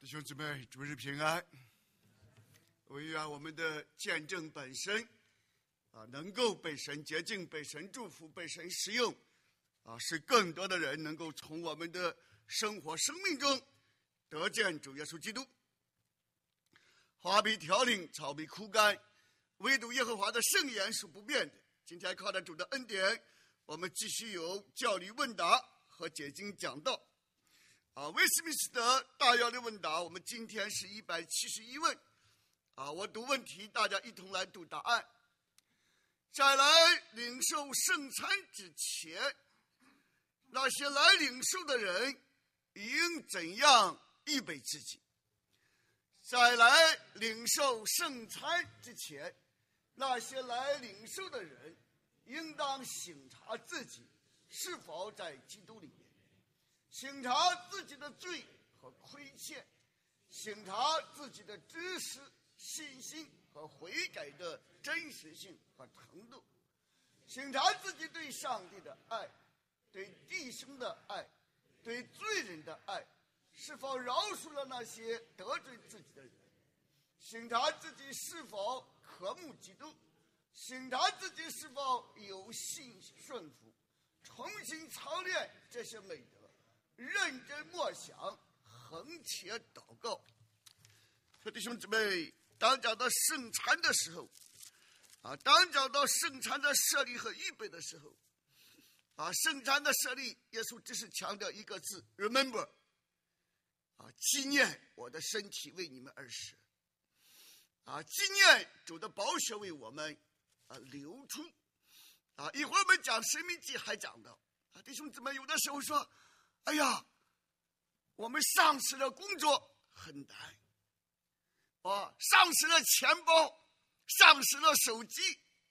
弟兄姊妹，主日平安。我愿我们的见证本身能够被神洁净，被神祝福，被神使用使更多的人能够从我们的生活生命中得见主耶稣基督。花必凋零，草必枯干，唯独耶和华的圣言是不变的。今天靠着主的恩典，我们继续有教理问答和解经讲道。威斯敏斯特大要的问答，我们今天是171问。我读问题，大家一同来读答案。在来领受圣餐之前，那些来领受的人应怎样预备自己？在来领受圣餐之前，那些来领受的人应当省察自己是否在基督里面，省察自己的罪和亏欠，省察自己的知识、信心和悔改的真实性和程度，省察自己对上帝的爱，对弟兄的爱，对罪人的爱，是否饶恕了那些得罪自己的人，省察自己是否渴慕基督，省察自己是否有信顺服，重新操练这些美德，认真默想，恒切祷告。弟兄姊妹，当讲到圣餐的时候当讲到圣餐的设立和预备的时候圣餐的设立，耶稣只是强调一个字 remember 纪念我的身体为你们而死纪念主的宝血为我们流出一会儿我们讲申命记还讲到弟兄姊妹，有的时候说哎呀，我们丧失了工作很难丧失了钱包，丧失了手机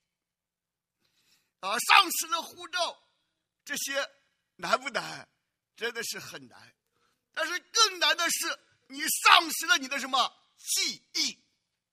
丧失了护照，这些难不难？真的是很难。但是更难的是你丧失了你的什么记忆，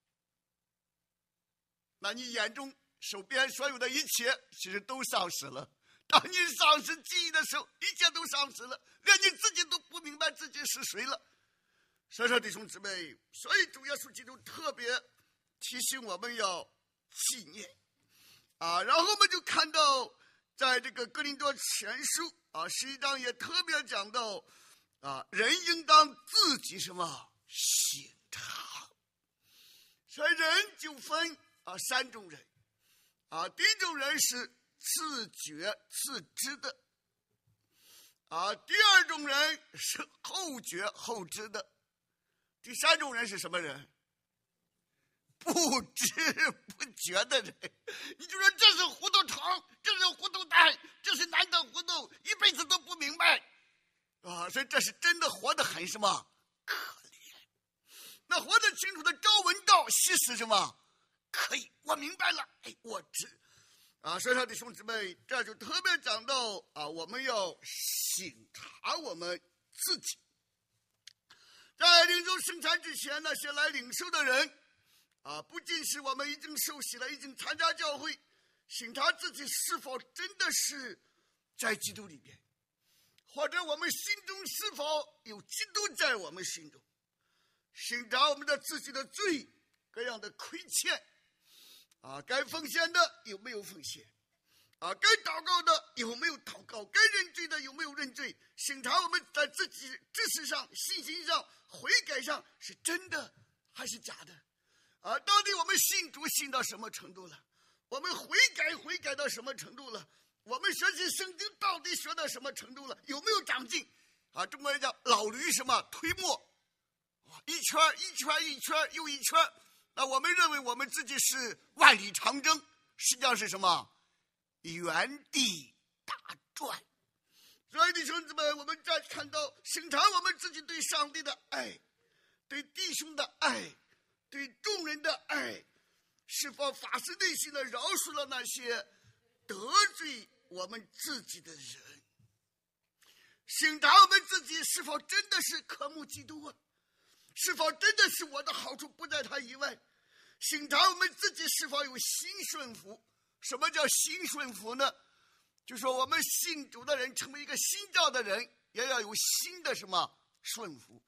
那你眼中手边所有的一切其实都丧失了。当你丧失记忆的时候，一切都丧失了，连你自己都不明白自己是谁了。所以说弟兄姊妹，所以主耶稣基督特别提醒我们要纪念然后我们就看到在这个哥林多前书11章也特别讲到人应当自己什么省察。所以人就分三种人第一种人是自觉自知的第二种人是后觉后知的，第三种人是什么人？不知不觉的人。你就说这是糊涂虫，这是糊涂蛋，这是难得糊涂，一辈子都不明白所以这是真的活得很什么可怜。那活得清楚的朝闻道，夕死什么可以，我明白了，我知所以说弟兄姊妹，这就特别讲到我们要省察我们自己。在领受圣餐之前，那些来领受的人不仅是我们已经受洗了，已经参加教会，省察自己是否真的是在基督里边，或者我们心中是否有基督在我们心中，省察我们的自己的罪，各样的亏欠该奉献的有没有奉献该祷告的有没有祷告，该认罪的有没有认罪，审查我们在自己知识上、信心上、悔改上是真的还是假的到底我们信主信到什么程度了，我们悔改到什么程度了，我们学习圣经到底学到什么程度了，有没有长进中国人讲老驴什么推磨一圈又一圈那我们认为我们自己是万里长征，实际上是什么？原地打转。所以弟兄姊妹，我们再看到审查我们自己对上帝的爱，对弟兄的爱，对众人的爱，是否发自内心的饶恕了那些得罪我们自己的人，审查我们自己是否真的是渴慕基督是否真的是我的好处不在他以外，审查我们自己是否有心顺服。什么叫心顺服呢？就说我们信主的人成为一个新造的人，也要有新的什么顺服，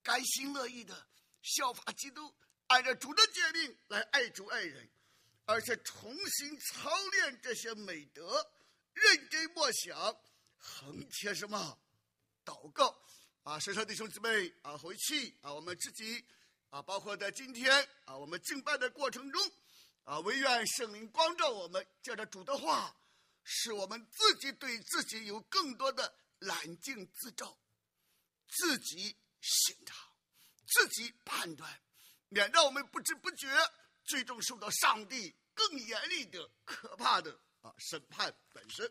甘心乐意的效法基督，按照主的诫命来爱主爱人，而且重新操练这些美德，认真默想，恒切什么祷告神上弟兄姊妹回去我们自己包括在今天我们敬拜的过程中唯愿圣灵光照我们，借着主的话，使我们自己对自己有更多的冷静自照，自己省察，自己判断，免得我们不知不觉最终受到上帝更严厉的可怕的审判本身。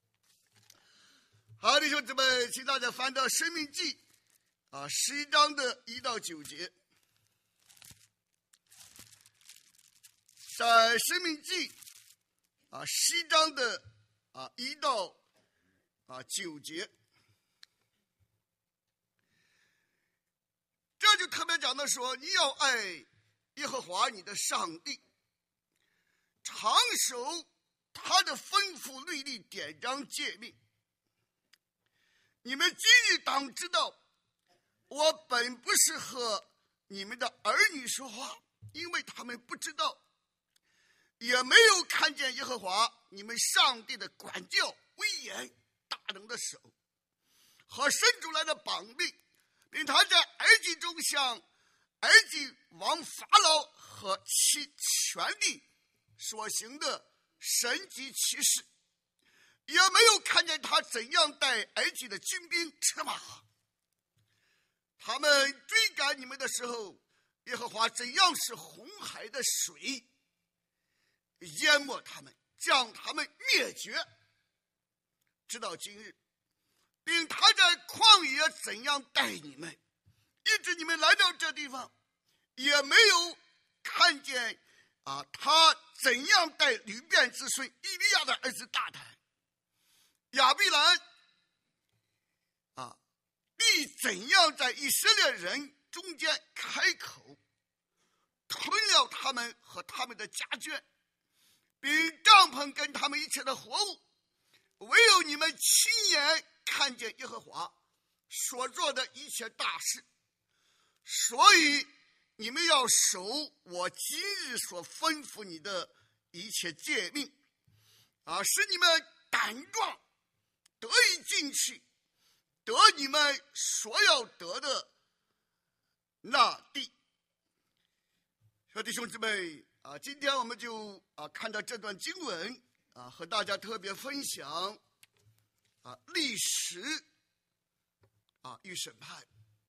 好，弟兄姊妹，请大家翻到申命记11章的1到9节。在申命记11章的1到9节，这就特别讲的说，你要爱耶和华你的上帝，常守他的吩咐律例典章诫命。你们今日当知道，我本不是和你们的儿女说话，因为他们不知道，也没有看见耶和华你们上帝的管教威严大能的手和伸出来的膀臂，并他在埃及中向埃及王法老和其全地所行的神迹奇事，也没有看见他怎样带埃及的军兵车马。他们追赶你们的时候，耶和华怎样使红海的水淹没他们，将他们灭绝，直到今日，并他在旷野怎样带你们，以致你们来到这地方，也没有看见他怎样带吕遍子孙以利亚的儿子大坦亚比兰必怎样在以色列人中间开口，吞了他们和他们的家眷，并帐篷跟他们一切的活物。唯有你们亲眼看见耶和华所做的一切大事，所以你们要守我今日所吩咐你的一切诫命使你们胆壮，得以进去，得你们所要得的那地。弟兄姊妹今天我们就看到这段经文和大家特别分享历史与审判。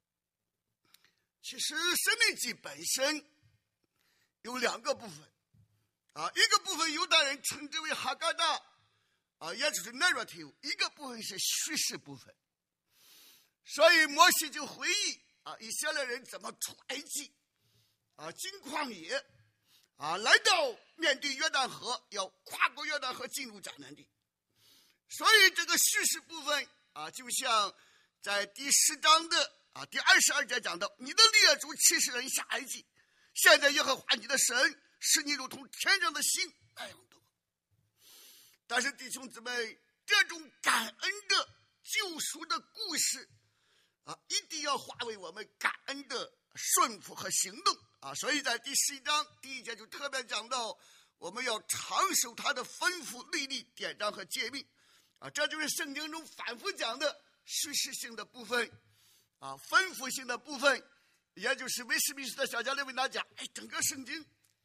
其实申命记本身有2个部分一个部分犹太人称之为哈嘎达也就是 narrative， 一个部分是叙事部分。所以摩西就回忆以色列人怎么出埃及经旷野来到面对约旦河，要跨过约旦河进入迦南地。所以这个叙事部分就像在第10章的第22节讲到，你的列祖70人下埃及，现在耶和华你的神使你如同天上的星那样多。但是弟兄姊妹，这种感恩的救赎的故事一定要化为我们感恩的顺服和行动所以在第11章第1节就特别讲到，我们要常守他的吩咐律例典章和诫命这就是圣经中反复讲的叙事性的部分吩咐性的部分，也就是威斯敏斯特小教练为大家讲整个圣经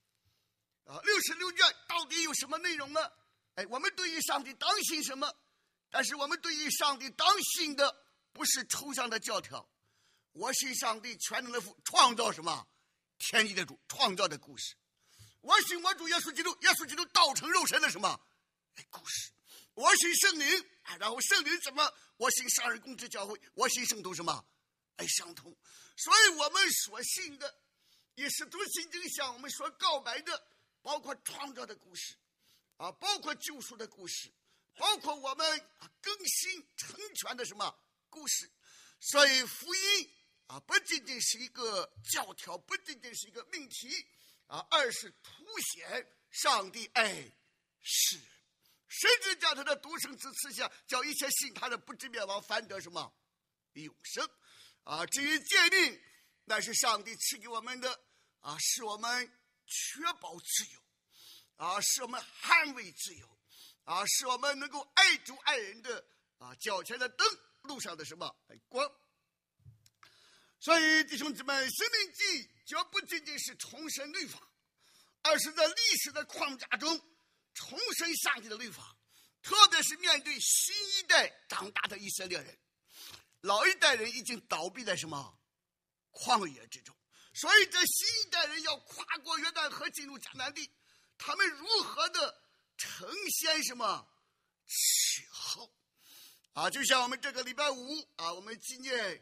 66卷到底有什么内容呢？我们对于上帝当信什么？但是我们对于上帝当信的不是抽象的教条，我信上帝全能的父，创造什么天地的主，创造的故事。我信我主耶稣基督，耶稣基督道成肉身的什么故事。我信圣灵然后圣灵什么？我信圣而公之教会，我信圣徒什么相同。所以我们所信的也是读圣经向我们所告白的，包括创造的故事包括救赎的故事，包括我们更新成全的什么故事。所以福音不仅仅是一个教条，不仅仅是一个命题而是凸显上帝爱世人，甚至将他的独生子赐下，叫一切信他的不至灭亡，反得什么永生至于诫命乃是上帝赐给我们的使我们确保自由使我们捍卫自由使我们能够爱主爱人的脚前的灯，路上的什么光。所以弟兄姊妹，生命记绝不仅仅是重申律法，而是在历史的框架中重申上帝的律法，特别是面对新一代长大的以色列人。老一代人已经倒闭在什么旷野之中，所以这新一代人要跨过约旦河进入迦南地，他们如何的呈现什么气候就像我们这个礼拜五我们纪念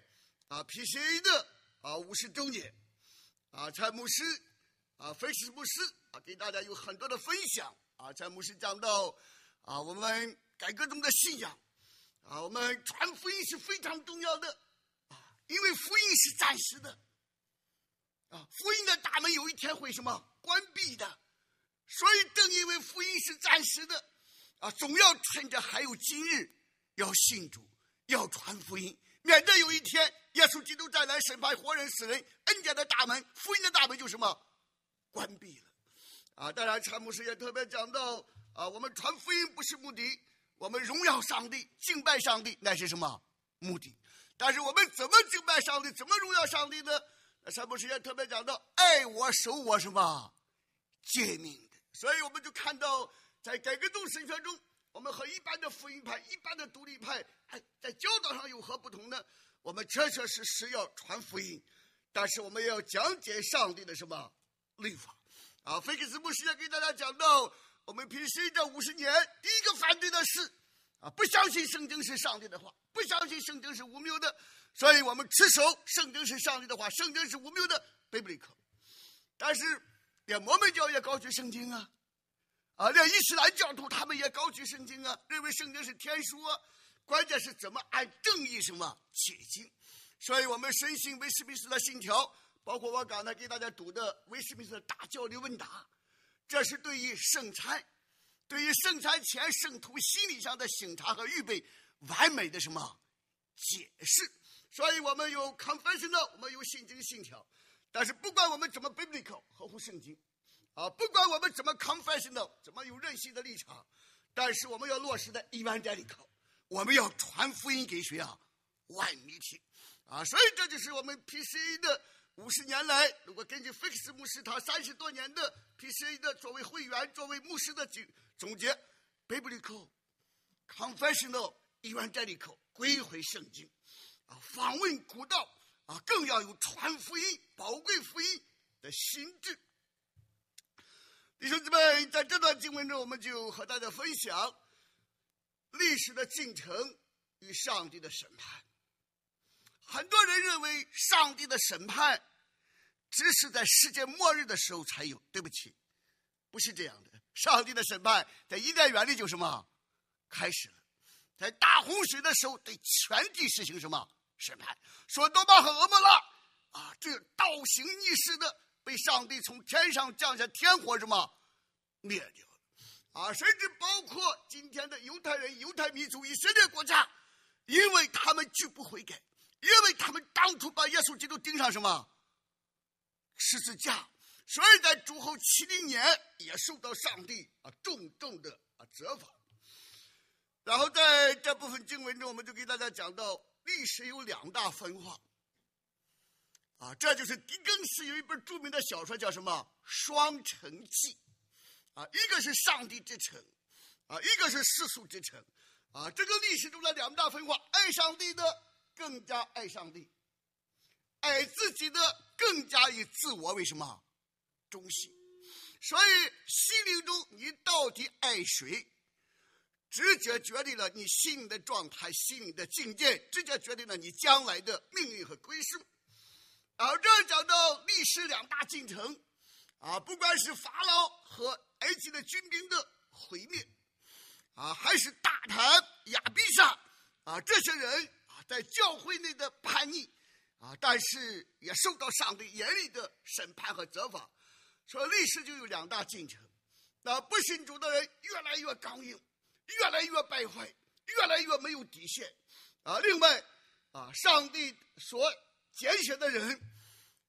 PCA 的50周年蔡牧师菲斯牧师给大家有很多的分享蔡牧师讲到我们改革中的信仰我们传福音是非常重要的因为福音是暂时的福音的大门有一天会什么关闭的，所以正因为福音是暂时的总要趁着还有今日要信主，要传福音，免得有一天耶稣基督再来审判活人死人，恩典的大门，福音的大门就什么关闭了当然蔡牧师也特别讲到我们传福音不是目的，我们荣耀上帝敬拜上帝乃是什么目的。但是我们怎么敬拜上帝，怎么荣耀上帝呢？蔡牧师也特别讲到爱我守我什么诫命的。所以我们就看到在改革中神学中，我们和一般的福音派一般的独立派在教导上有何不同呢？我们确确实实要传福音，但是我们也要讲解上帝的什么律法菲克斯牧师也给大家讲到我们平时这50年第一个反对的是不相信圣经是上帝的话，不相信圣经是无谬的，所以我们持守圣经是上帝的话，圣经是无谬的 biblical。 但是连摩门教也高举圣经连伊斯兰教徒他们也高举圣经认为圣经是天书关键是怎么按正义什么解经。所以我们深信威斯敏斯特的信条，包括我刚才给大家读的威斯敏斯特大教理问答，这是对于圣餐，对于圣餐前圣徒心理上的省察和预备完美的什么解释。所以我们有 confessional， 我们有信经信条，但是不管我们怎么 biblical 合乎圣经不管我们怎么 confessional， 怎么有任性的立场，但是我们要落实的 evangelical， 我们要传福音给谁万民听所以这就是我们 PCA 的50年来，如果根据菲克斯牧师他30多年的 PCA 的作为会员作为牧师的总结 biblical confessional evangelical 归回圣经访问古道更要有传福音宝贵福音的心智。弟兄姊妹，在这段经文中我们就和大家分享历史的进程与上帝的审判。很多人认为上帝的审判只是在世界末日的时候才有，对不起，不是这样的。上帝的审判在伊甸园里就什么开始了，在大洪水的时候对全地实行什么审判。所多玛和蛾摩拉这倒行逆施的被上帝从天上降下天火什么灭掉了甚至包括今天的犹太人犹太民族以色列国家，因为他们拒不悔改，因为他们当初把耶稣基督钉上什么十字架，所以在主后70年也受到上帝重重的责罚。然后在这部分经文中，我们就给大家讲到历史有2大分化这就是狄更斯有一本著名的小说叫什么《双城记》一个是上帝之城一个是世俗之城这个历史中的2大分化，爱上帝的更加爱上帝，爱自己的更加以自我为什么中心。所以心灵中你到底爱谁，直接决定了你心灵的状态，心灵的境界，直接决定了你将来的命运和归宿。这讲到历史2大进程不管是法老和埃及的军兵的毁灭还是大坦亚比煞这些人在教会内的叛逆但是也受到上帝严厉的审判和责罚。所以历史就有2大进程不信主的人越来越刚硬，越来越败坏，越来越没有底线另外上帝所拣选的人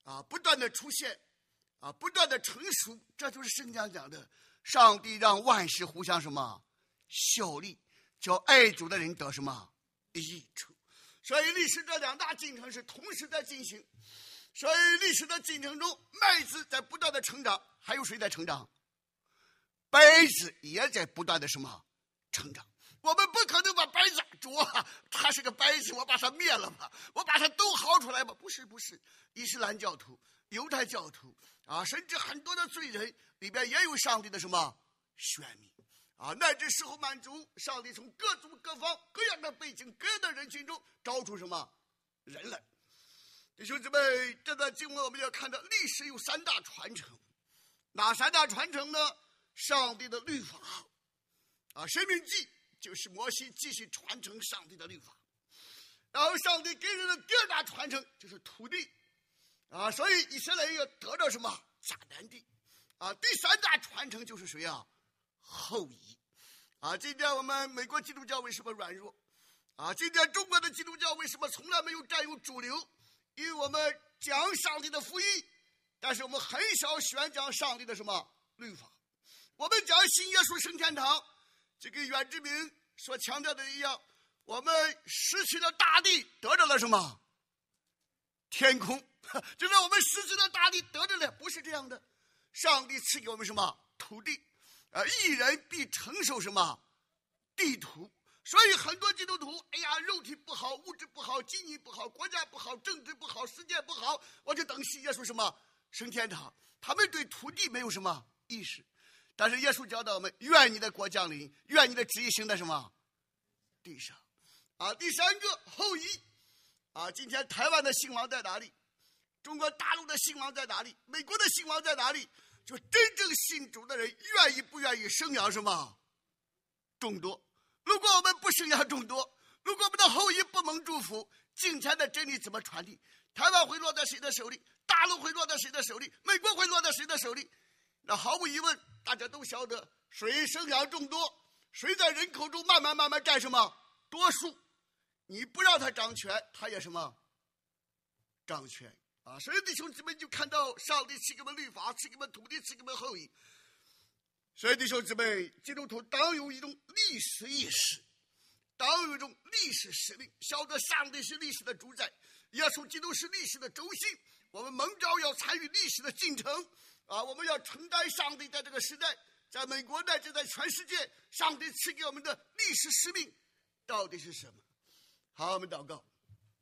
不断的出现，不断的成熟，这就是圣经讲的，上帝让万事互相什么效力，叫爱主的人得什么益处。所以历史这两大进程是同时在进行，所以历史的进程中，麦子在不断的成长，还有谁在成长？稗子也在不断的什么成长。我们不可能把稗子主啊，他是个稗子，我把他灭了吧，我把他都薅出来吧？不是，伊斯兰教徒、犹太教徒甚至很多的罪人里边也有上帝的什么选民乃至时候满足上帝从各族各方各样的背景各样的人群中招出什么人来。弟兄姊妹，这段经文我们要看到历史有三大传承，哪三大传承呢？上帝的律法申命记就是摩西继续传承上帝的律法，然后上帝给人的第二大传承就是土地所以以色列人要得到什么迦南地第三大传承就是谁后裔今天我们美国基督教为什么软弱今天中国的基督教为什么从来没有占有主流？因为我们讲上帝的福音，但是我们很少宣讲上帝的什么律法。我们讲信耶稣升天堂，这跟远志明所强调的一样，我们失去了大地，得到了什么天空，就是我们失去了大地，得到了不是这样的。上帝赐给我们什么土地义人必承受什么地图。所以很多基督徒肉体不好，物质不好，经济不好，国家不好，政治不好，世界不好，我就等信耶稣什么升天堂。他们对土地没有什么意识，但是耶稣教导我们，愿你的国降临，愿你的旨意行在什么地上第三个后裔今天台湾的兴亡在哪里？中国大陆的兴亡在哪里？美国的兴亡在哪里？就真正信主的人愿意不愿意生养什么众多。如果我们不生养众多，如果我们的后裔不蒙祝福，敬虔的真理怎么传递？台湾会落在谁的手里？大陆会落在谁的手里？美国会落在谁的手里？那毫无疑问，大家都晓得，谁生养众多，谁在人口中慢慢占什么多数，你不让他掌权，他也什么掌权所以弟兄姊妹就看到上帝赐给我们律法，赐给我们土地，赐给我们后裔。所以弟兄姊妹，基督徒当有一种历史意识，当有一种历史使命，晓得上帝是历史的主宰，耶稣基督是历史的轴心。我们蒙召要参与历史的进程我们要承担上帝在这个时代，在美国乃至在全世界，上帝赐给我们的历史使命到底是什么？好，我们祷告。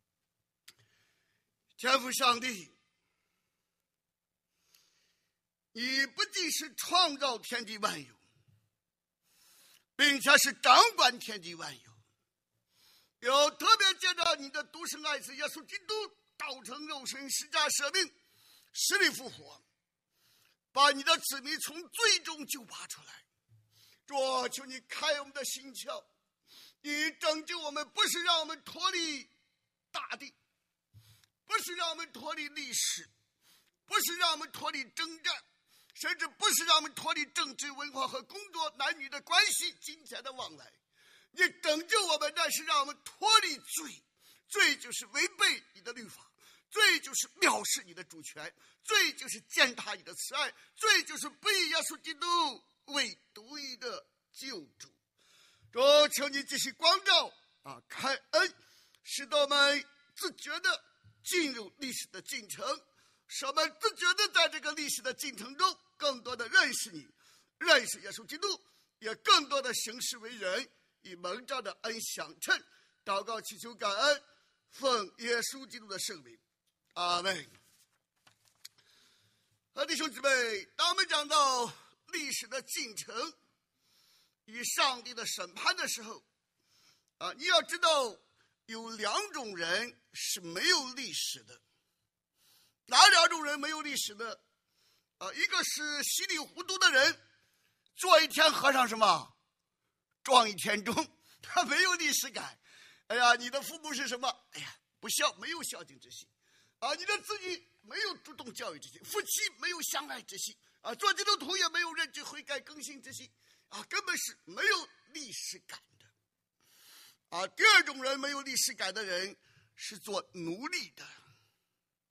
天父上帝，你不仅是创造天地万有，并且是掌管天地万有，有特别借着你的独生爱子耶稣基督道成肉身，十架舍命，死里复活，把你的子民从罪中救拔出来。主，求你开我们的心窍，你拯救我们，不是让我们脱离大地，不是让我们脱离历史，不是让我们脱离征战，甚至不是让我们脱离政治文化和工作男女的关系，金钱的往来。你拯救我们，但是让我们脱离罪，罪就是违背你的律法，罪就是藐视你的主权，罪就是践踏你的慈爱，罪就是不以耶稣基督为独一的救主。主，求你继续光照开恩，使得我们自觉的进入历史的进程，使我们自觉的在这个历史的进程中更多的认识你，认识耶稣基督，也更多的行事为人，以蒙召的恩相称。祷告祈求感恩，奉耶稣基督的圣名，阿们。弟兄姊妹，当我们讲到历史的进程与上帝的审判的时候你要知道有两种人是没有历史的。哪两种人没有历史的一个是稀里糊涂的人，做一天和尚什么撞一天钟，他没有历史感。你的父母是什么？不孝，没有孝敬之心你的子女没有主动教育之心，夫妻没有相爱之心做基督徒也没有认知悔改更新之心根本是没有历史感的第二种人没有历史感的人是做奴隶的，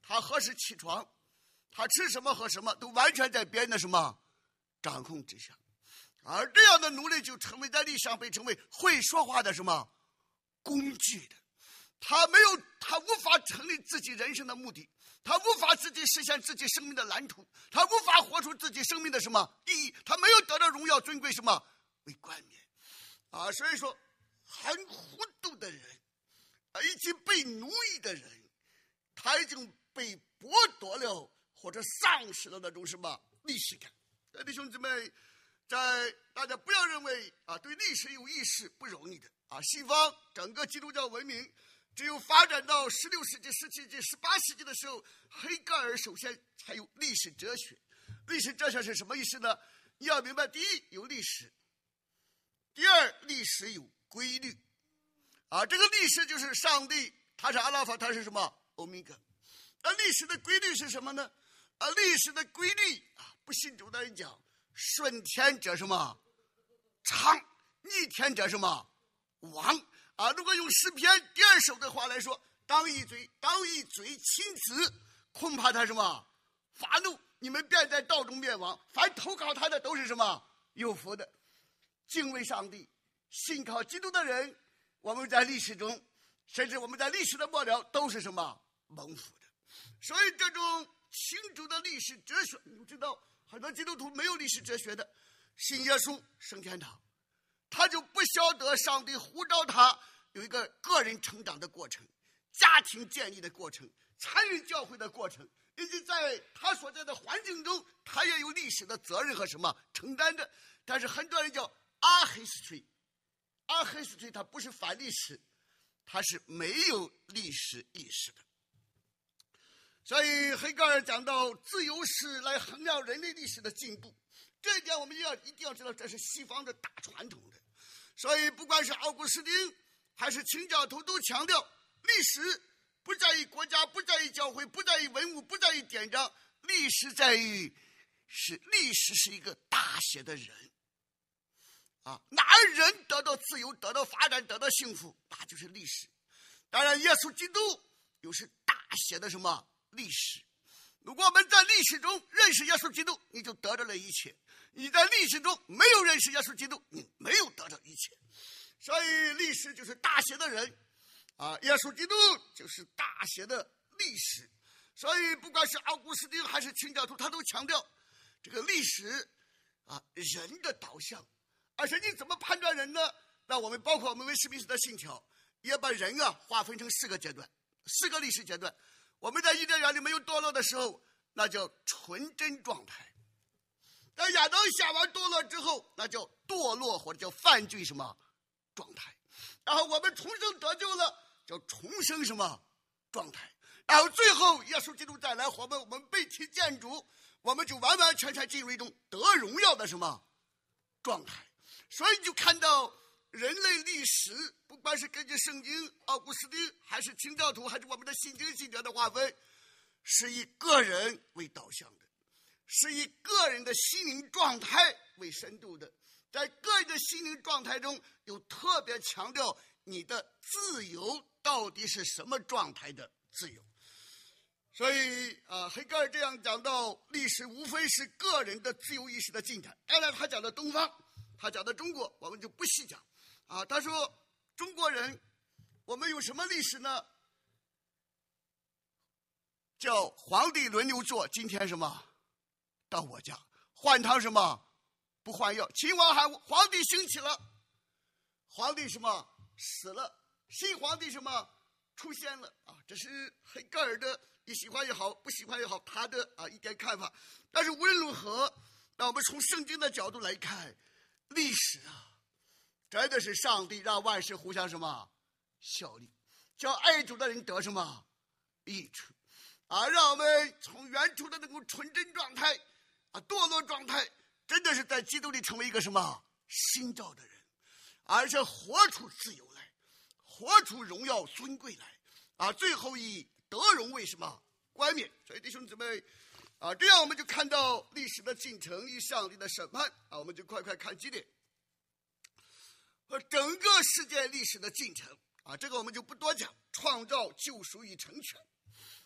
他何时起床，他吃什么喝什么，都完全在别人的什么掌控之下。而这样的奴隶就成为在历史上被称为会说话的什么工具的。他无法成立自己人生的目的，他无法自己实现自己生命的蓝图，他无法活出自己生命的什么意义，他没有得到荣耀尊贵什么为冠冕所以说很糊涂的人以及被奴役的人，他已经被剥夺了或者丧失了那种什么历史感。弟兄姊妹，大家不要认为对历史有意识不容易的西方整个基督教文明只有发展到16世纪、17世纪、18世纪的时候，黑格尔首先才有历史哲学。历史哲学是什么意思呢？你要明白，第一有历史，第二历史有规律这个历史就是上帝，他是阿拉法，他是什么欧米伽。历史的规律是什么呢？历史的规律不信主的人讲，顺天者什么昌，逆天者什么亡如果用诗篇第2首的话来说，当一嘴亲子，恐怕他什么发怒，你们便在道中灭亡。凡投靠他的都是什么有福的。敬畏上帝信靠基督的人，我们在历史中，甚至我们在历史的末了都是什么蒙福的。所以这种清楚的历史哲学，你知道很多基督徒没有历史哲学的，信耶稣升天堂，他就不晓得上帝呼召他有一个个人成长的过程，家庭建立的过程，参与教会的过程，以及在他所在的环境中，他也有历史的责任和什么承担的。但是很多人叫history， 他不是反历史，他是没有历史意识的。所以黑格尔讲到自由史来衡量人类历史的进步，这一点我们一定要知道，这是西方的大传统的。所以不管是奥古斯丁还是清教徒，都强调历史不在于国家，不在于教会，不在于文物，不在于典章，历史在于历史是一个大写的人哪人得到自由，得到发展，得到幸福，那就是历史。当然耶稣基督又是大写的什么历史。如果我们在历史中认识耶稣基督，你就得到了一切；你在历史中没有认识耶稣基督，你没有得到一切。所以历史就是大写的人耶稣基督就是大写的历史。所以不管是奥古斯丁还是清教徒，他都强调这个历史人的导向。而且你怎么判断人呢？那我们包括我们威斯敏斯特信条也把人划分成4个阶段，4个历史阶段。我们在伊甸园里没有堕落的时候，那叫纯真状态；在亚当夏娃堕落之后，那叫堕落或者叫犯罪什么状态。然后我们重生得救了，叫重生什么状态。然后最后耶稣基督再来，我们被提见主，我们就完完全全进入一种得荣耀的什么状态。所以你就看到人类历史，不管是根据圣经、奥古斯丁，还是清教徒，还是我们的信经信条的划分，是以个人为导向的，是以个人的心灵状态为深度的。在个人的心灵状态中，有特别强调你的自由到底是什么状态的自由。所以黑格尔这样讲到，历史无非是个人的自由意识的进展。当然他讲的东方，他讲的中国，我们就不细讲他说中国人我们有什么历史呢？叫皇帝轮流坐，今天什么到我家，换汤什么不换药。秦王皇帝兴起了，皇帝什么死了，新皇帝什么出现了这是黑格尔的，你喜欢也好，不喜欢也好，他的一点看法。但是无论如何，那我们从圣经的角度来看，历史真的是上帝让万事互相什么效力，叫爱主的人得什么益处让我们从原初的那种纯真状态堕落状态，真的是在基督里成为一个什么新造的人，而是活出自由来，活出荣耀尊贵来最后以得荣为什么冠冕。所以弟兄姊妹这样我们就看到历史的进程与上帝的审判我们就快看几点和整个世界历史的进程这个我们就不多讲。创造、救赎与成全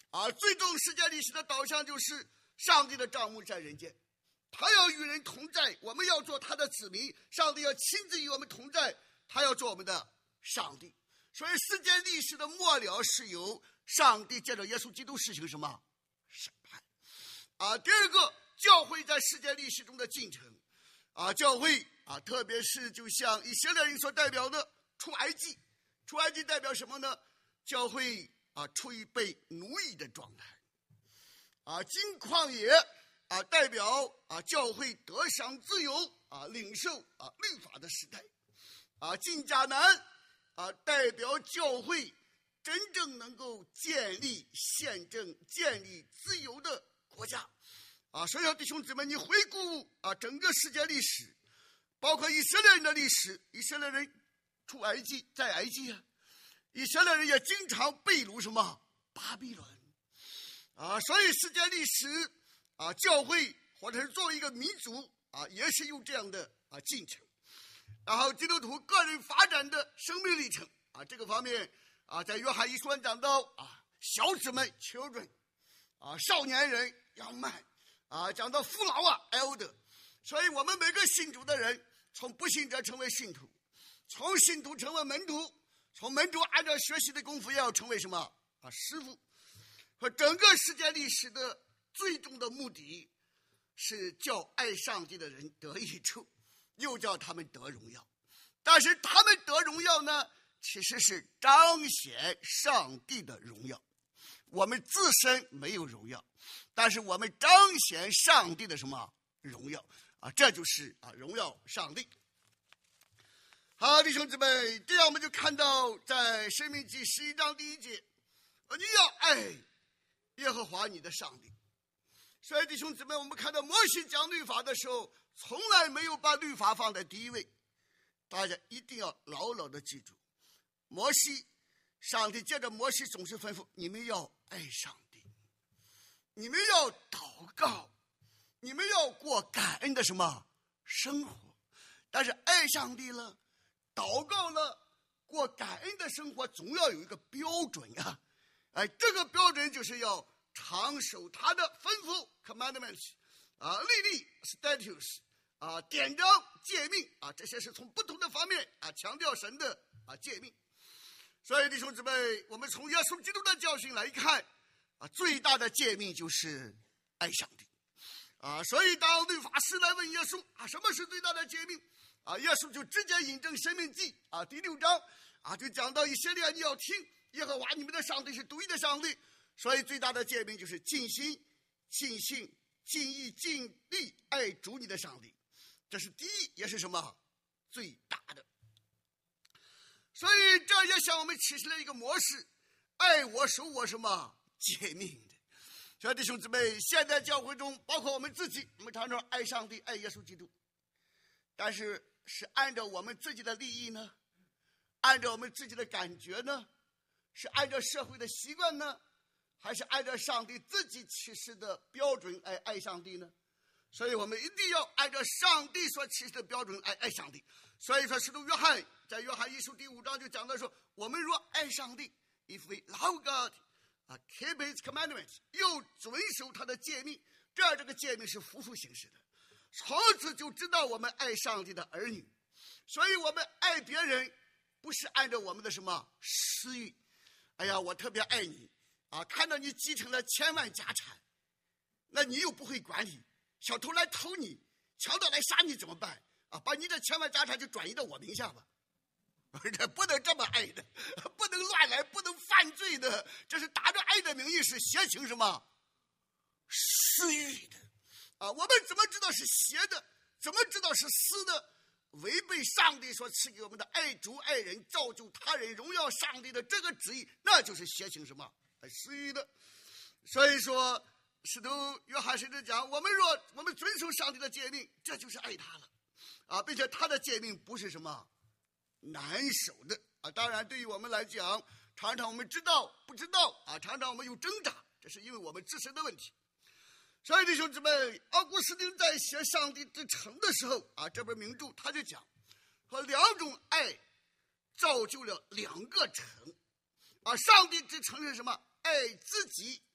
最终世界历史的导向就是上帝的帐幕在人间，他要与人同在，我们要做他的子民，上帝要亲自与我们同在，他要做我们的上帝。所以世界历史的末了是由上帝借着耶稣基督实行什么审判。第二个，教会在世界历史中的进程。教会特别是就像以色列人所代表的出埃及，出埃及代表什么呢？教会处于被奴役的状态。金旷野代表教会得享自由领受律法的时代。金迦南代表教会真正能够建立宪政、建立自由的国家。所以弟兄姊妹，你回顾整个世界历史，包括以色列人的历史，以色列人出埃及，在埃及以色列人也经常被掳什么巴比伦所以世界历史教会或者是作为一个民族也是有这样的进程。然后基督徒个人发展的生命历程这个方面在约翰一书讲到小子们 children 少年人 young man讲到父老elder。 所以我们每个信主的人，从不信者成为信徒，从信徒成为门徒，从门徒按照学习的功夫也要成为什么师傅。和整个世界历史的最终的目的是叫爱上帝的人得益处，又叫他们得荣耀。但是他们得荣耀呢，其实是彰显上帝的荣耀。我们自身没有荣耀，但是我们彰显上帝的什么荣耀这就是荣耀上帝。好，弟兄姊妹，这样我们就看到在申命记11章第1节，你要爱耶和华你的上帝。所以弟兄姊妹，我们看到摩西讲律法的时候，从来没有把律法放在第一位。大家一定要牢牢的记住，摩西，上帝借着摩西总是吩咐你们要爱上帝，你们要祷告，你们要过感恩的什么生活。但是爱上帝了，祷告了，过感恩的生活，总要有一个标准这个标准就是要常守他的吩咐 commandments 律例 statutes 典章诫命这些是从不同的方面强调神的诫命。所以弟兄姊妹，我们从耶稣基督的教训来看最大的诫命就是爱上帝所以当律法师来问耶稣什么是最大的诫命耶稣就直接引证申命记第6章就讲到以色列，你要听耶和华你们的上帝是独一的上帝。所以最大的诫命就是尽心尽性尽意尽力爱主你的上帝，这是第一，也是什么最大的。所以这也向我们启示了一个模式，爱我守我什么诫命的。所以弟兄姊妹，现在教会中包括我们自己，我们常常爱上帝爱耶稣基督，但是是按照我们自己的利益呢，按照我们自己的感觉呢，是按照社会的习惯呢，还是按照上帝自己启示的标准来爱上帝呢？所以我们一定要按照上帝所启示的标准来爱上帝。所以说使徒约翰在约翰一书第5章就讲到说，我们若爱上帝 if we love God keep his commandments 又遵守他的诫命，这个诫命是复数形式的，从此就知道我们爱上帝的儿女。所以我们爱别人不是按照我们的什么私欲，哎呀我特别爱你看到你继承了千万家产，那你又不会管理，小偷来偷你，强盗来杀你怎么办把你的千万家产就转移到我名下吧。这不能这么爱的，不能乱来，不能犯罪的，这是打着爱的名义是邪情什么私欲的我们怎么知道是邪的，怎么知道是私的？违背上帝所赐给我们的爱主爱人造就他人荣耀上帝的这个旨意，那就是邪情什么私欲的。所以说使徒约翰甚至讲，我们遵守上帝的诫命，这就是爱他了并且他的诫命不是什么难守的当然对于我们来讲，常常我们知道不知道常常我们有挣扎，这是因为我们自身的问题。所以弟兄姊妹，奥古斯丁在写上帝之城的时候这本名著他就讲说2种爱造就了2个城上帝之城是什么？爱自己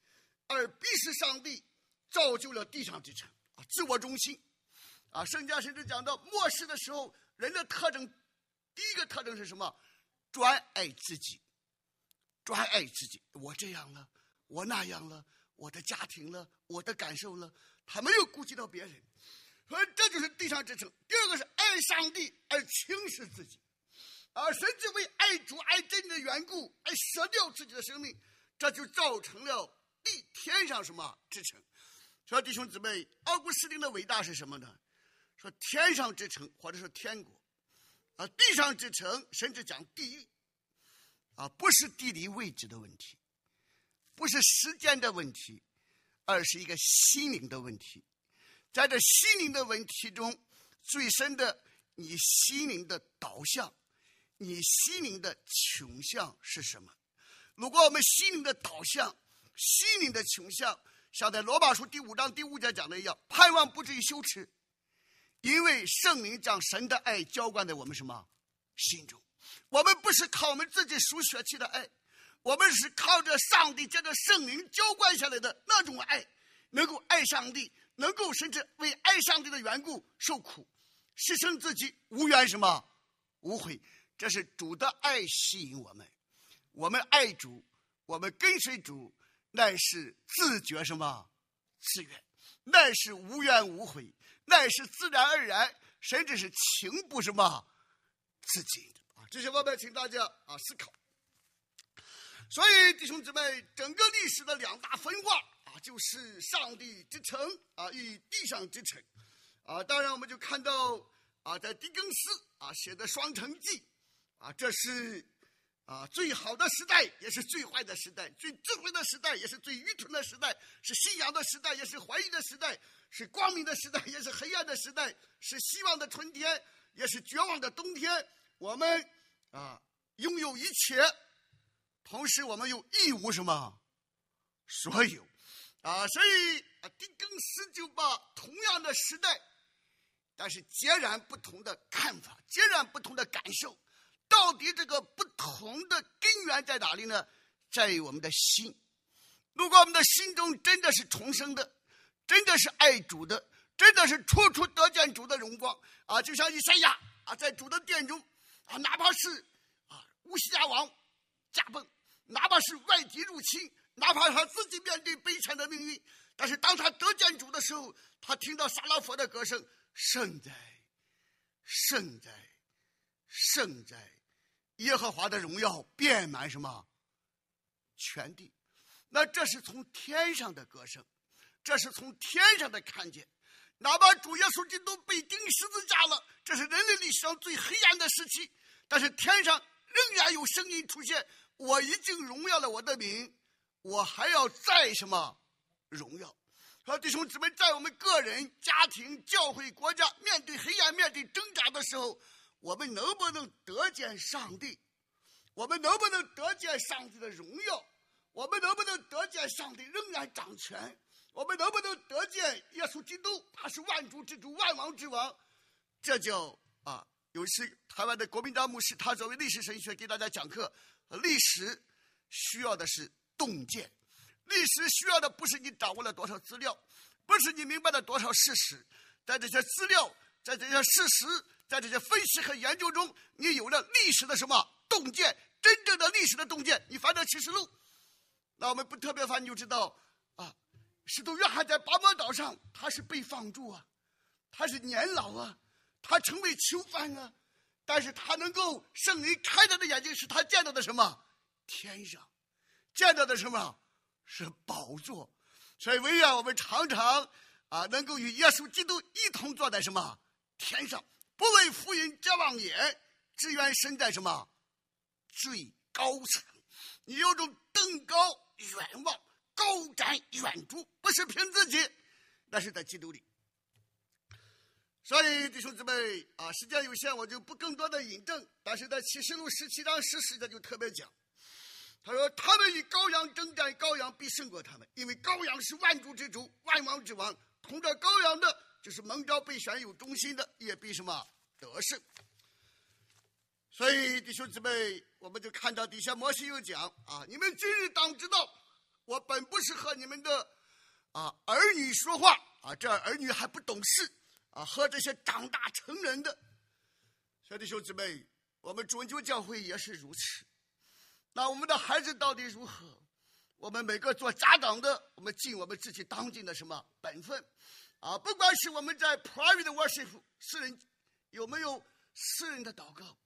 而鄙视上帝，造就了地上之城自我中心圣经甚至讲到末世的时候，人的特征，第一个特征是什么？专爱自己，专爱自己。我这样了，我那样了，我的家庭了，我的感受了，他没有顾及到别人。所以这就是地上之城。第二个是爱上帝而轻视自己甚至为爱主爱真的缘故而舍掉自己的生命，这就造成了天上什么之城。所以弟兄姊妹，奥古斯丁的伟大是什么呢？说天上之城或者说天国地上之城，甚至讲地狱不是地理位置的问题，不是时间的问题，而是一个心灵的问题。在这心灵的问题中，最深的，你心灵的导向，你心灵的倾向是什么？如果我们心灵的导向，心灵的倾向像在罗马书第5章第5节讲的一样，盼望不至于羞耻，因为圣灵将神的爱浇灌在我们什么心中。我们不是靠我们自己属血气的爱，我们是靠着上帝借着圣灵浇灌下来的那种爱，能够爱上帝，能够甚至为爱上帝的缘故受苦，牺牲自己，无缘什么无悔。这是主的爱吸引我们，我们爱主，我们跟随主，乃是自觉什么自愿，乃是无怨无悔，乃是自然而然，甚至是情不什么自禁这些我们请大家思考。所以弟兄姊妹，整个历史的2大分化就是上帝之城与地上之城当然我们就看到在狄更斯写的《双城记》这是最好的时代，也是最坏的时代，最智慧的时代，也是最愚蠢的时代，是信仰的时代，也是怀疑的时代，是光明的时代，也是黑暗的时代，是希望的春天，也是绝望的冬天。我们拥有一切，同时我们又一无什么所有所以狄更斯就把同样的时代，但是截然不同的看法，截然不同的感受，到底这个不同的根源在哪里呢？在于我们的心。如果我们的心中真的是重生的，真的是爱主的，真的是处处得见主的荣光就像以赛亚在主的殿中哪怕是乌西亚王驾崩，哪怕是外敌入侵，哪怕他自己面对悲惨的命运，但是当他得见主的时候，他听到撒拉佛的歌声，圣哉圣哉圣哉，耶和华的荣耀遍满什么全地。那这是从天上的歌声，这是从天上的看见。哪怕主耶稣基督被钉十字架了，这是人类历史上最黑暗的时期，但是天上仍然有声音出现，我已经荣耀了我的名，我还要再什么荣耀。弟兄姊妹，在我们个人、家庭、教会、国家面对黑暗、面对挣扎的时候，我们能不能得见上帝？我们能不能得见上帝的荣耀？我们能不能得见上帝仍然掌权？我们能不能得见耶稣基督，他是万主之主，万王之王？这叫有一次台湾的国民党牧师，他作为历史神学给大家讲课，历史需要的是洞见，历史需要的不是你掌握了多少资料，不是你明白了多少事实，在这些资料，在这些事实，在这些分析和研究中，你有了历史的什么洞见，真正的历史的洞见。你翻到启示录，那我们不特别翻你就知道使徒约翰在巴摩岛上，他是被放逐他是年老他成为囚犯但是他能够圣灵开他的眼睛，使他见到的什么天上，见到的什么是宝座。所以唯愿我们常常能够与耶稣基督一同坐在什么天上，不为福音遮望眼，只愿身在什么最高层。你有种登高远望，高瞻远瞩，不是凭自己，那是在基督里。所以弟兄姊妹时间有限，我就不更多的引证，但是在启示录17章14节就特别讲，他说他们与羔羊征战，羔羊必胜过他们，因为羔羊是万主之主，万王之王，同着羔羊的就是蒙召被选有忠心的，也必什么得胜。所以弟兄姊妹，我们就看到底下摩西又讲你们今日当知道， 我本不是和你们的儿女说话这儿女还不懂事和这些长大成人的。所以弟兄姊妹，我们主恩救教会也是如此。那我们的孩子到底如何？我们每个做家长的，我们尽我们自己当尽的什么本分不管是我们在 private worship 私人有没有私人的祷告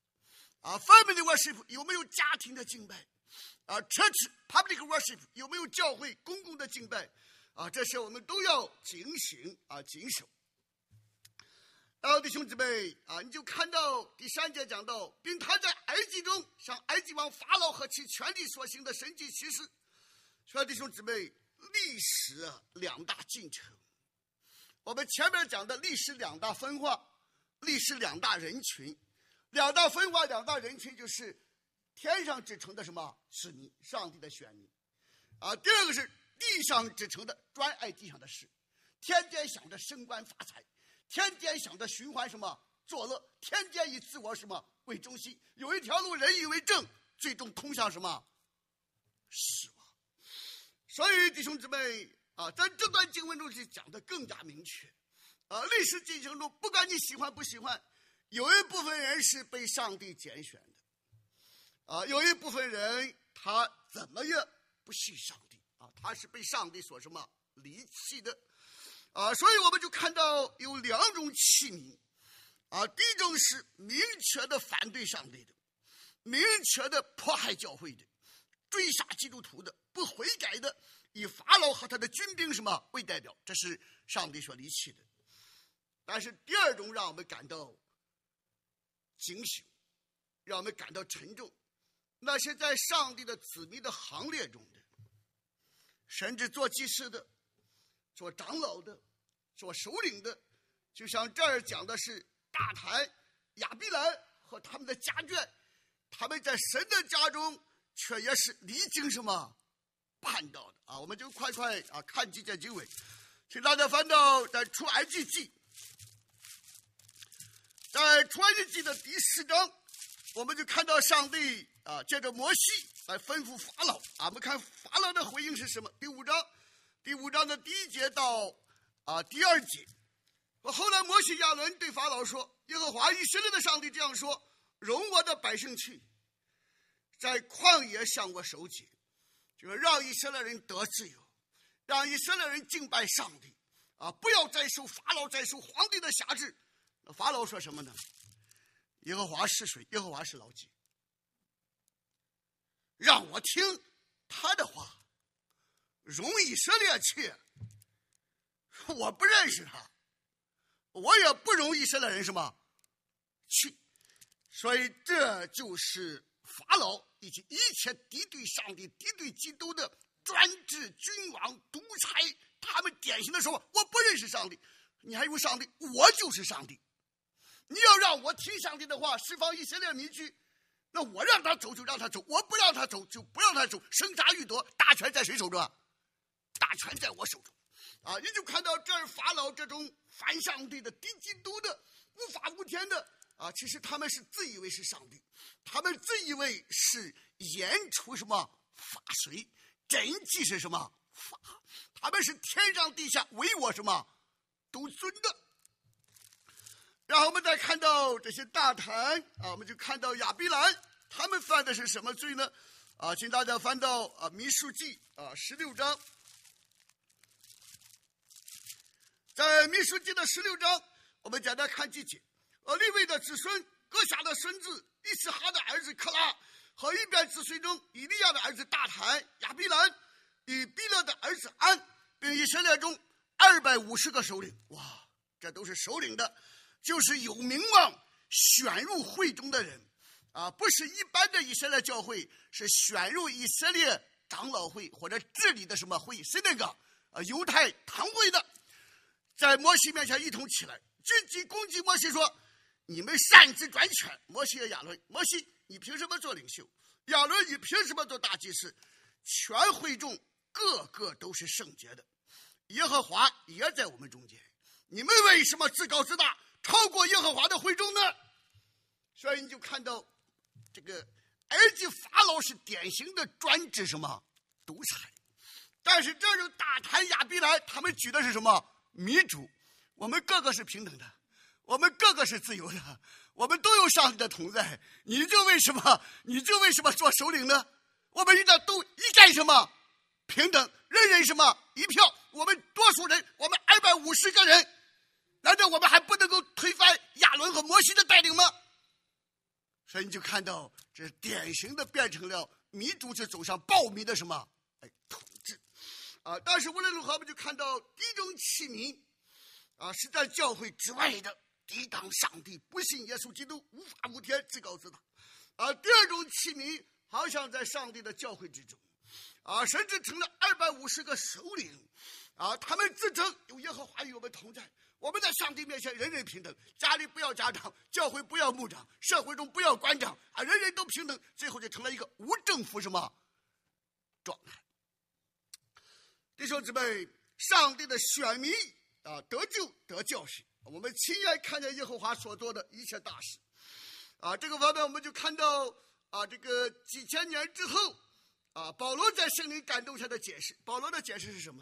family worship 有没有家庭的敬拜church public worship 有没有教会公共的敬拜这些我们都要警醒谨守。然后弟兄姊妹你就看到第3节讲到，并他在埃及中向埃及王法老和其权力所行的神迹奇事。所以弟兄姊妹，历史2大进程。我们前面讲的历史2大分化，历史2大人群。2大分化2大人群就是天上之城的什么是你上帝的选民第二个是地上之城的专爱地上的事，天天想着升官发财，天天想着循环什么作乐，天天以自我什么为中心，有一条路人以为正，最终通向什么死亡。所以弟兄姊妹在这段经文中是讲的更加明确历史进程中，不管你喜欢不喜欢，有一部分人是被上帝拣选的有一部分人他怎么也不信上帝他是被上帝所什么离弃的所以我们就看到有2种器皿第一种是明确的反对上帝的，明确的迫害教会的，追杀基督徒的，不悔改的，以法老和他的军兵什么为代表，这是上帝所离弃的。但是第2种让我们感到警醒，让我们感到沉重，那些在上帝的子民的行列中的，甚至做祭司的，做长老的，做首领的，就像这儿讲的是大坛、亚比兰和他们的家眷，他们在神的家中却也是离经什么叛道的我们就快看几节经文，请大家翻到在出埃及记，在出埃及记的第4章，我们就看到上帝借着摩西来吩咐法老我们看法老的回应是什么。第5章的第1节到第2节，后来摩西亚伦对法老说，耶和华以色列的上帝这样说，容我的百姓去，在旷野向我守节，就是让以色列人得自由，让以色列人敬拜上帝不要再受法老再受皇帝的辖制。法老说什么呢？耶和华是谁？耶和华是老几？让我听他的话，容以色列去。我不认识他，我也不容以色列人什么去。所以这就是法老以及一切敌对上帝敌对基督的专制君王独裁，他们典型的说我不认识上帝。你还有上帝？我就是上帝。你要让我听上帝的话，释放以色列民去，那我让他走就让他走，我不让他走就不让他走。生杀予夺，大权在谁手中？大权在我手中你就看到这儿法老这种反上帝的敌基督的无法无天的其实他们是自以为是上帝，他们自以为是言出什么法随，真迹是什么法，他们是天上地下唯我什么都尊的。然后我们再看到这些大坛我们就看到亚比兰，他们犯的是什么罪呢请大家翻到民数记16章。在民数记的16章，我们简单看几节利未的子孙哥辖的孙子以斯哈的儿子克拉和一边子孙中以利亚的儿子大坛、亚比兰与比勒的儿子安，并以色列中250个首领。哇，这都是首领的，就是有名望选入会中的人不是一般的以色列教会，是选入以色列长老会或者治理的什么会，是那个犹太堂会的，在摩西面前一同起来，积极攻击摩西说，你们擅自专权。摩西和亚伦，摩西你凭什么做领袖？亚伦你凭什么做大祭司？全会众个个都是圣洁的，耶和华也在我们中间，你们为什么自高自大，超过耶和华的会众呢？所以你就看到这个埃及法老是典型的专制什么独裁但是这种大谈亚比来，他们举的是什么？民主，我们个个是平等的，我们个个是自由的，我们都有上帝的同在。你就为什么做首领呢？我们应该都一概什么平等，人人什么一票。我们多数人，我们250个人，难道我们还不能够推翻亚伦和摩西的带领吗？所以你就看到这典型的变成了民主是走上暴民的什么统治但是无论如何，我们就看到第一种器皿是在教会之外的，抵挡上帝，不信耶稣基督，无法无天，自高自大第二种器皿好像在上帝的教会之中甚至成了250个首领他们自称有耶和华与我们同在，我们在上帝面前人人平等，家里不要家长，教会不要牧长，社会中不要官长人人都平等，最后就成了一个无政府什么状态。弟兄姊妹，上帝的选民得救得教训，我们亲眼看见耶和华所做的一切大事这个方面我们就看到这个几千年之后保罗在圣灵感动下的解释。保罗的解释是什么？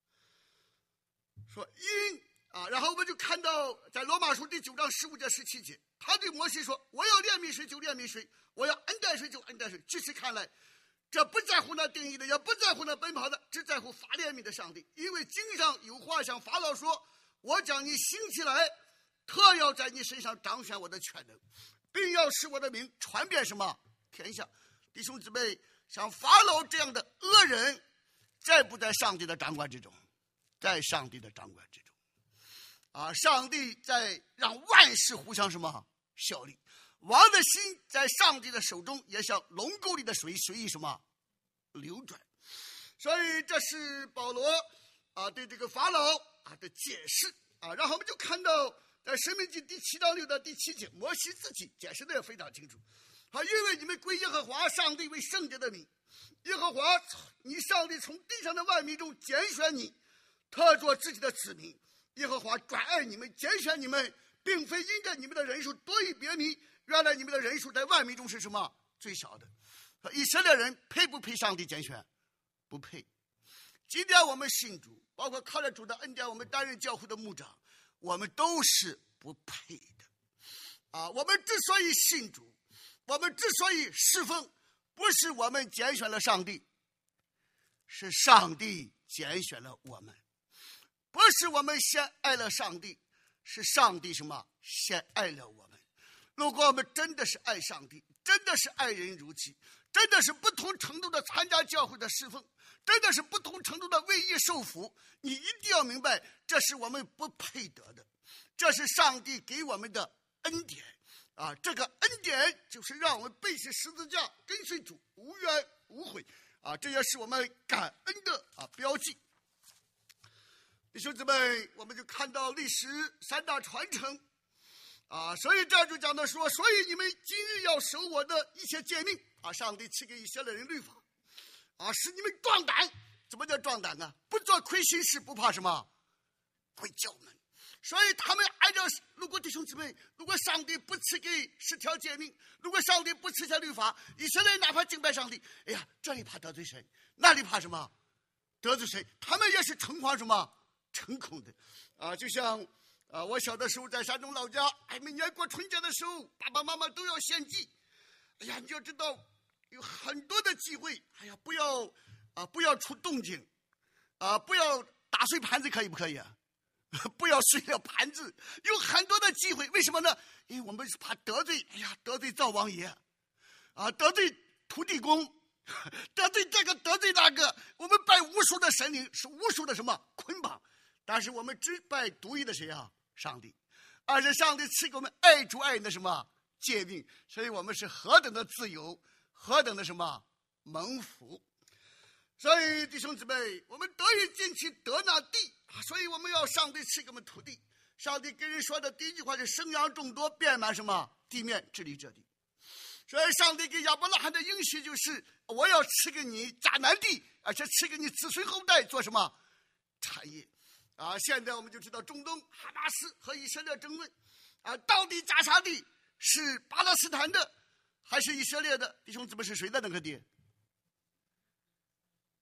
说然后我们就看到在罗马书第9章15节17节，他对摩西说，我要怜悯谁就怜悯谁，我要恩待谁就恩待谁。据此看来，这不在乎那定义的，也不在乎那奔跑的，只在乎发怜悯的上帝。因为经上有话向法老说，我将你兴起来，特要在你身上彰显我的全能，并要使我的名传遍什么天下。弟兄姊妹，像法老这样的恶人再不在上帝的掌管之中，在上帝的掌管之中上帝在让万事互相什么效力。王的心在上帝的手中，也像龙沟里的水随意什么流转。所以这是保罗对这个法老的解释然后我们就看到在申命记第7章6到第7节，摩西自己解释的也非常清楚因为你们归耶和华上帝为圣洁的名，耶和华你上帝从地上的万民中拣选你，特作自己的子民。耶和华专爱你们，拣选你们，并非因着你们的人数多于别民，原来你们的人数在万民中是什么最小的。以色列人配不配上帝拣选？不配。今天我们信主，包括靠着主的恩典，我们担任教会的牧长，我们都是不配的我们之所以信主，我们之所以侍奉，不是我们拣选了上帝，是上帝拣选了我们。不是我们先爱了上帝，是上帝什么先爱了我们。如果我们真的是爱上帝，真的是爱人如己，真的是不同程度的参加教会的侍奉，真的是不同程度的为义受苦，你一定要明白，这是我们不配得的，这是上帝给我们的恩典这个恩典就是让我们背起十字架跟随主，无怨无悔这也是我们感恩的标记。弟兄姊妹，我们就看到历史3大传承所以这就讲到说，所以你们今日要守我的一切诫命上帝赐给以色列人律法使你们壮胆。怎么叫壮胆呢？不做亏心事，不怕什么会叫门。所以他们按照，如果弟兄姊妹，如果上帝不赐给10条诫命，如果上帝不赐下律法，以色列人哪怕敬拜上帝，哎呀，这里怕得罪神，那里怕什么得罪神，他们也是诚惶什么诚恐的就像我小的时候在山东老家每年过春节的时候，爸爸妈妈都要献祭。哎呀，你要知道有很多的忌讳，哎呀，不要出动静不要打碎盘子，可以不可以不要碎了盘子，有很多的忌讳。为什么呢？因为我们是怕得罪，得罪灶王爷得罪土地公，得罪这个得罪那个，我们拜无数的神灵，是无数的什么捆绑，但是我们只拜独一的谁上帝，而是上帝赐给我们爱主爱人的什么诫命，所以我们是何等的自由，何等的什么蒙福。所以弟兄姊妹，我们得以进去得那地所以我们要上帝赐给我们土地。上帝跟人说的第一句话是生养众多，遍满什么地面，治理这地。所以上帝给亚伯拉罕的应许就是我要赐给你迦南地，而且赐给你子孙后代做什么产业现在我们就知道中东哈马斯和以色列争论到底加沙地是巴勒斯坦的还是以色列的？弟兄姊妹，是谁的那个地？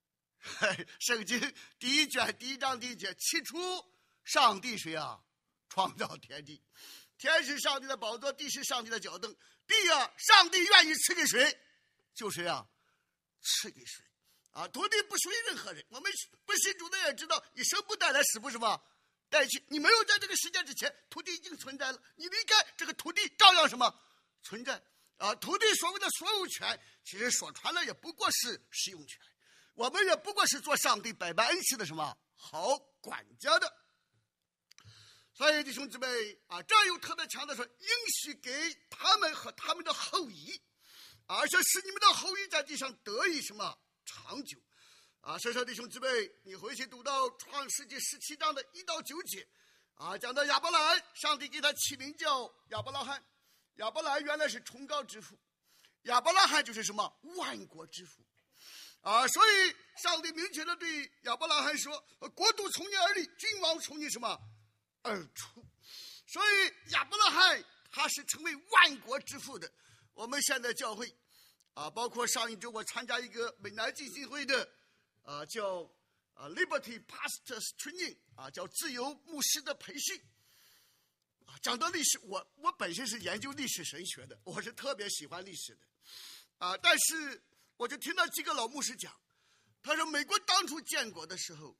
圣经第1卷第1章第1节，起初上帝谁啊？创造天地，天是上帝的宝座，地是上帝的脚凳。地啊，上帝愿意赐给谁就谁啊，赐给谁啊？土地不属于任何人。我们不信主的也知道，你生不带来，死不是吗？带去。你没有在这个世界之前，土地已经存在了。你离开这个土地，照样什么存在啊？土地所谓的所有权，其实说穿了也不过是使用权。我们也不过是做上帝百般恩赐的什么好管家的。所以弟兄姊妹啊，这又特别强调说，应许给他们和他们的后裔，而且使你们的后裔在地上得以什么长久啊。所以说弟兄姊妹，你回去读到创世纪17章的1到9节啊，讲到亚伯拉罕，上帝给他起名叫亚伯拉罕。亚伯拉罕原来是崇高之父，亚伯拉罕就是什么万国之父啊。所以上帝明确的对亚伯拉罕说，国度从你而立，君王从你什么而出。所以亚伯拉罕他是成为万国之父的。我们现在教会啊，包括上一周我参加一个美南浸信会的叫Liberty Pastors Training 啊，叫自由牧师的培训啊。讲到历史，我本身是研究历史神学的，我是特别喜欢历史的啊。但是我就听到几个老牧师讲，他说美国当初建国的时候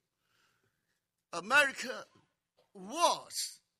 ，America was,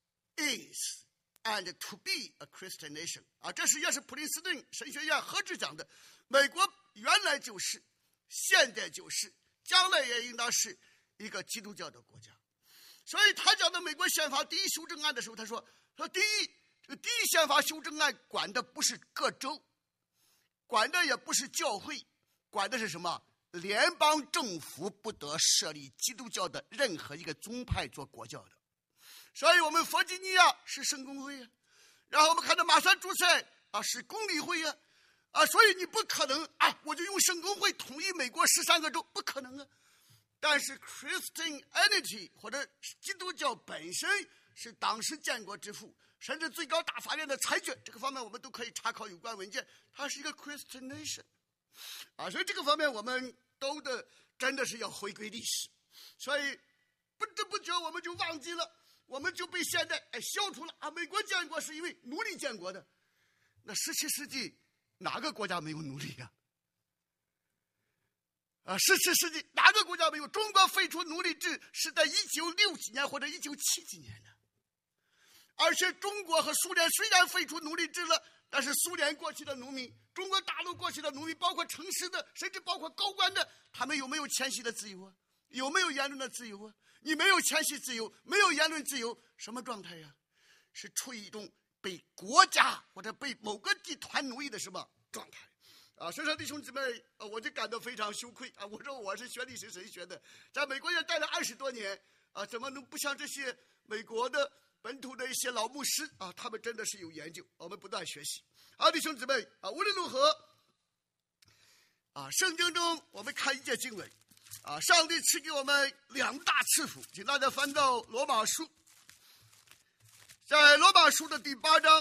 is, and to be a Christian nation 啊，这也是普林斯顿神学院何志讲的。美国原来就是，现在就是，将来也应当是一个基督教的国家。所以他讲的美国宪法第1修正案的时候，他说第一宪法修正案管的不是各州，管的也不是教会，管的是什么？联邦政府不得设立基督教的任何一个宗派做国教的。所以我们弗吉尼亚是圣公会啊，然后我们看到马萨诸塞啊是公理会啊，所以你不可能啊，我就用圣公会统一美国13个州，不可能啊。但是 Christianity 或者基督教本身是当时建国之父，甚至最高大法院的裁决，这个方面我们都可以查考有关文件，它是一个 Christian nation 啊，所以这个方面我们都真的是要回归历史。所以不知不觉我们就忘记了，我们就被现在消除了啊！美国建国是因为奴隶建国的，那17世纪哪个国家没有奴隶呀？17世纪哪个国家没有？中国废除奴隶制是在1960几年或者1970几年的，而且中国和苏联虽然废除奴隶制了，但是苏联过去的农民，中国大陆过去的农民，包括城市的，甚至包括高官的，他们有没有迁徙的自由啊？有没有言论的自由啊？你没有迁徙自由，没有言论自由，什么状态呀？是处于一种被国家或者被某个集团奴役的什么状态啊？所以说弟兄姊妹，我就感到非常羞愧啊！我说我是学历史神学的，在美国也待了20多年啊，怎么能不像这些美国的本土的一些老牧师啊？他们真的是有研究，我们不断学习。好，弟兄姊妹啊，无论如何啊，圣经中我们看一节经文啊，上帝赐给我们2大赐福，请大家翻到罗马书，在罗马书的第8章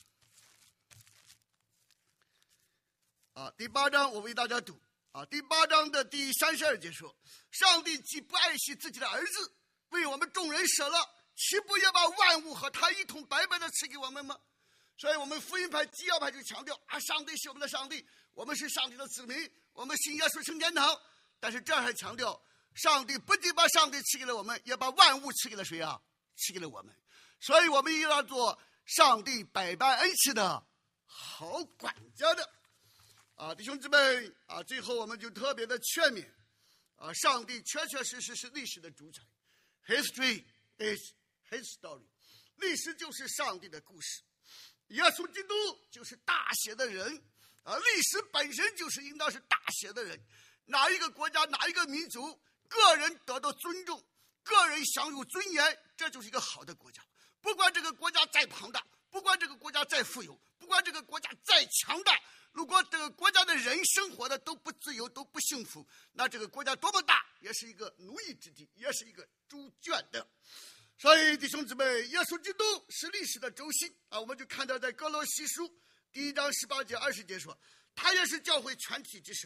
啊，第8章我为大家读啊，第8章的第32节说：上帝既不爱惜自己的儿子，为我们众人舍了，岂不也把万物和他一同白白的赐给我们吗？所以我们福音派基要派就强调啊，上帝是我们的上帝，我们是上帝的子民，我们信耶稣升天堂。但是这儿还强调，上帝不仅把上帝赐给了我们，也把万物赐给了谁啊？赐给了我们。所以我们也要做上帝百般恩赐的好管家的啊，弟兄姊妹啊，最后我们就特别的劝勉啊，上帝确确实实是历史的主宰 ，History is His story， 历史就是上帝的故事，耶稣基督就是大写的人啊，历史本身就是应当是大写的人。哪一个国家，哪一个民族，个人得到尊重，个人享有尊严，这就是一个好的国家。不管这个国家再庞大，不管这个国家再富有，不管这个国家再强大，如果这个国家的人生活的都不自由，都不幸福，那这个国家多么大，也是一个奴役之地，也是一个猪圈的。所以弟兄姊妹，耶稣基督是历史的轴心啊！我们就看到在哥罗西书第1章18节20节说，他也是教会全体之首，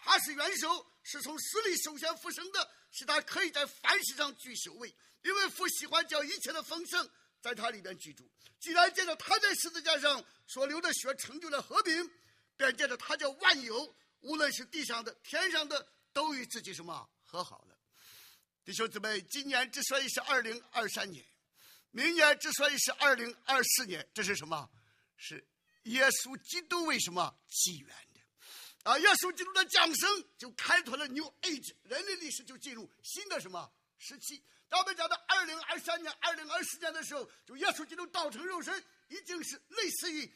他是元首，是从死里首先复生的，使他可以在凡事上居首位。因为父喜欢叫一切的丰盛在他里边居住。既然借着他在十字架上所流的血成就了和平，便借着他叫万有，无论是地上的天上的，都与自己什么和好了。弟兄姊妹，今年之所以是2023年，明年之所以是2024年，这是什么？是耶稣基督为什么起源的？耶稣基督的降生就开拓了 New Age， 人类历史就进入新的什么时期。当我们讲到2023年、2024年的时候，就耶稣基督道成肉身，已经是类似于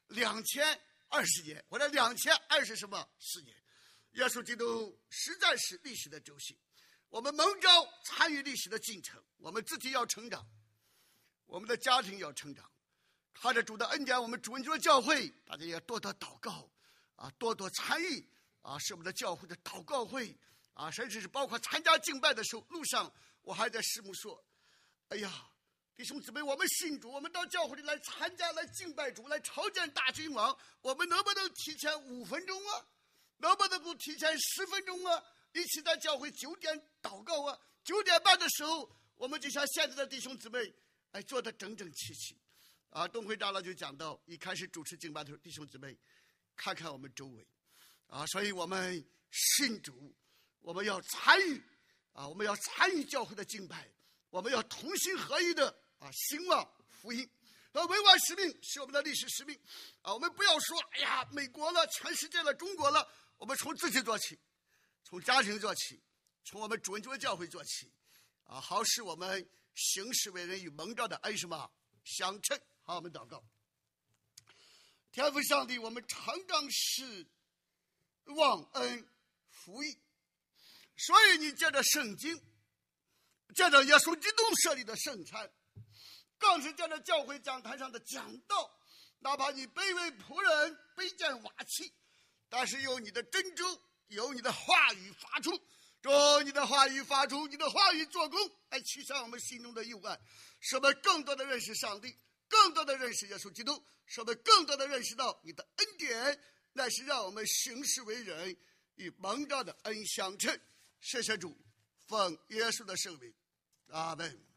2020年或者2020什么4年。耶稣基督实在是历史的轴心。我们蒙召参与历史的进程，我们自己要成长，我们的家庭要成长。靠着主的恩典，我们主恩的教会，大家也多多祷告多多参与是我们的教会的祷告会甚至是包括参加敬拜的时候，路上我还在师母说：“哎呀，弟兄姊妹，我们信主，我们到教会里来参加、来敬拜主、来朝见大君王，我们能不能提前5分钟啊？能不能够提前10分钟啊？一起在教会9点祷告啊？9点半的时候，我们就像现在的弟兄姊妹，做得整整齐齐。”东会长老就讲到，一开始主持敬拜的时候，弟兄姊妹看看我们周围所以我们信主，我们要参与我们要参与教会的敬拜，我们要同心合一的兴旺福音。文化使命是我们的历史使命我们不要说哎呀美国了、全世界了、中国了，我们从自己做起，从家庭做起，从我们主恩教会教会做起好使我们行事为人与蒙召的恩什么相称。好，我们祷告。天父上帝，我们常常是忘恩负义，所以你借着圣经，借着耶稣基督设立的圣餐，更是借着教会讲坛上的讲道，哪怕你卑微仆人、卑贱瓦器，但是有你的珍珠，有你的话语发出，你的话语发出，你的话语做工，来驱散我们心中的幽暗，使我们更多的认识上帝，更多的认识耶稣基督，使我们更多的认识到你的恩典，乃是让我们行事为人与蒙召的恩相称。谢谢主，奉耶稣的圣名，阿们。